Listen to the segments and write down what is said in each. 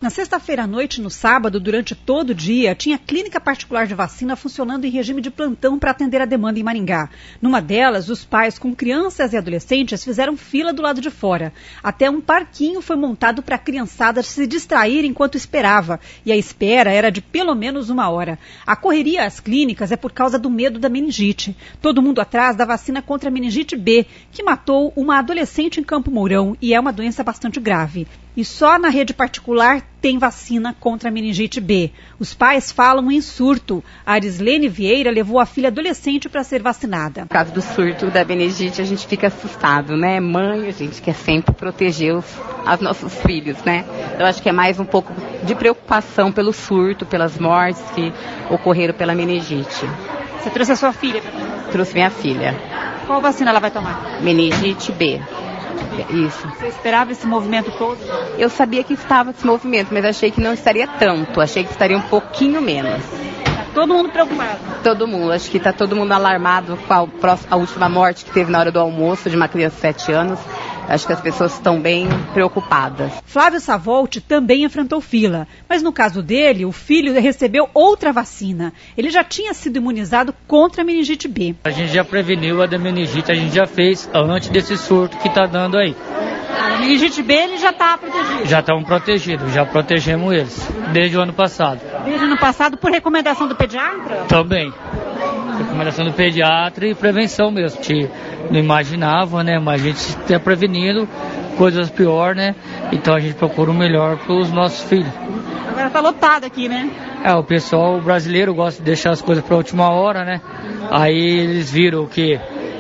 Na sexta-feira à noite e no sábado, durante todo o dia, tinha clínica particular de vacina funcionando em regime de plantão para atender a demanda em Maringá. Numa delas, os pais com crianças e adolescentes fizeram fila do lado de fora. Até um parquinho foi montado para a criançada se distrair enquanto esperava. E a espera era de pelo menos 1 hora. A correria às clínicas é por causa do medo da meningite. Todo mundo atrás da vacina contra a meningite B, que matou uma adolescente em Campo Mourão e é uma doença bastante grave. E só na rede particular tem vacina contra a meningite B. Os pais falam em surto. A Arislene Vieira levou a filha adolescente para ser vacinada. Por causa do surto da meningite, a gente fica assustado, né? Mãe, a gente quer sempre proteger os nossos filhos, né? Eu acho que é mais um pouco de preocupação pelo surto, pelas mortes que ocorreram pela meningite. Você trouxe a sua filha? Trouxe minha filha. Qual vacina ela vai tomar? Meningite B. Isso. Você esperava esse movimento todo? Eu sabia que estava esse movimento, mas achei que não estaria tanto. Achei que estaria um pouquinho menos. Está todo mundo preocupado? Todo mundo. Acho que está todo mundo alarmado com a última morte que teve na hora do almoço de uma criança de 7 anos. Acho que as pessoas estão bem preocupadas. Flávio Savolte também enfrentou fila, mas no caso dele, o filho recebeu outra vacina. Ele já tinha sido imunizado contra a meningite B. A gente já preveniu a da meningite, a gente já fez antes desse surto que está dando aí. A meningite B ele já está protegido? Já estão protegidos, já protegemos eles, desde o ano passado. Desde o ano passado, por recomendação do pediatra? Também. Recomendação do pediatra e prevenção mesmo. A gente não imaginava, né? Mas a gente está prevenindo coisas piores, né? Então a gente procura o melhor para os nossos filhos. Agora está lotado aqui, né? O pessoal brasileiro gosta de deixar as coisas para a última hora, né? Aí eles viram que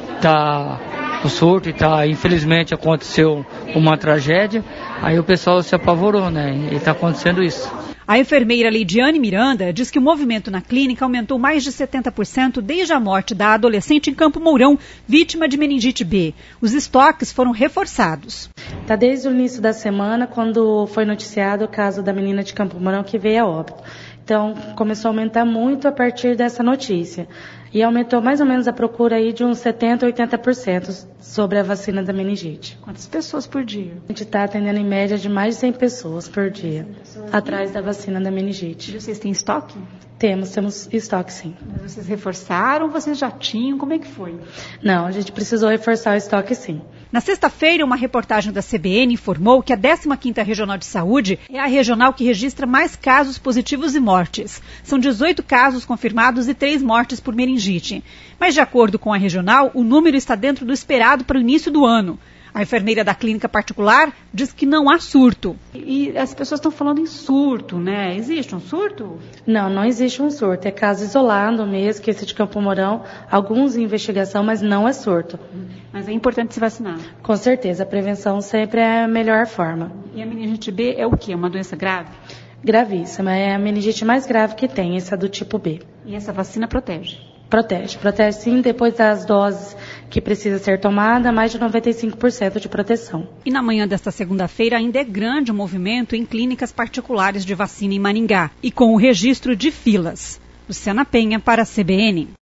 tá o surto e infelizmente aconteceu uma tragédia. Aí o pessoal se apavorou, né? E está acontecendo isso. A enfermeira Leidiane Miranda diz que o movimento na clínica aumentou mais de 70% desde a morte da adolescente em Campo Mourão, vítima de meningite B. Os estoques foram reforçados. Está desde o início da semana, quando foi noticiado o caso da menina de Campo Mourão que veio a óbito. Então, começou a aumentar muito a partir dessa notícia. E aumentou mais ou menos a procura aí de uns 70% a 80% sobre a vacina da meningite. Quantas pessoas por dia? A gente está atendendo em média de mais de 100 pessoas por dia, atrás da vacina da meningite. E vocês têm estoque? Temos estoque sim. Mas vocês reforçaram ou vocês já tinham? Como é que foi? Não, a gente precisou reforçar o estoque sim. Na sexta-feira, uma reportagem da CBN informou que a 15ª Regional de Saúde é a regional que registra mais casos positivos e mortes. São 18 casos confirmados e 3 mortes por meningite. Mas, de acordo com a regional, o número está dentro do esperado para o início do ano. A enfermeira da clínica particular diz que não há surto. E as pessoas estão falando em surto, né? Existe um surto? Não existe um surto. É caso isolado mesmo, que esse de Campo Mourão, alguns em investigação, mas não é surto. Mas é importante se vacinar. Com certeza, a prevenção sempre é a melhor forma. E a meningite B é o quê? Uma doença grave? Gravíssima. É a meningite mais grave que tem, essa do tipo B. E essa vacina protege? Protege sim, depois das doses que precisa ser tomada, mais de 95% de proteção. E na manhã desta segunda-feira ainda é grande o movimento em clínicas particulares de vacina em Maringá, e com o registro de filas. Luciana Penha para a CBN.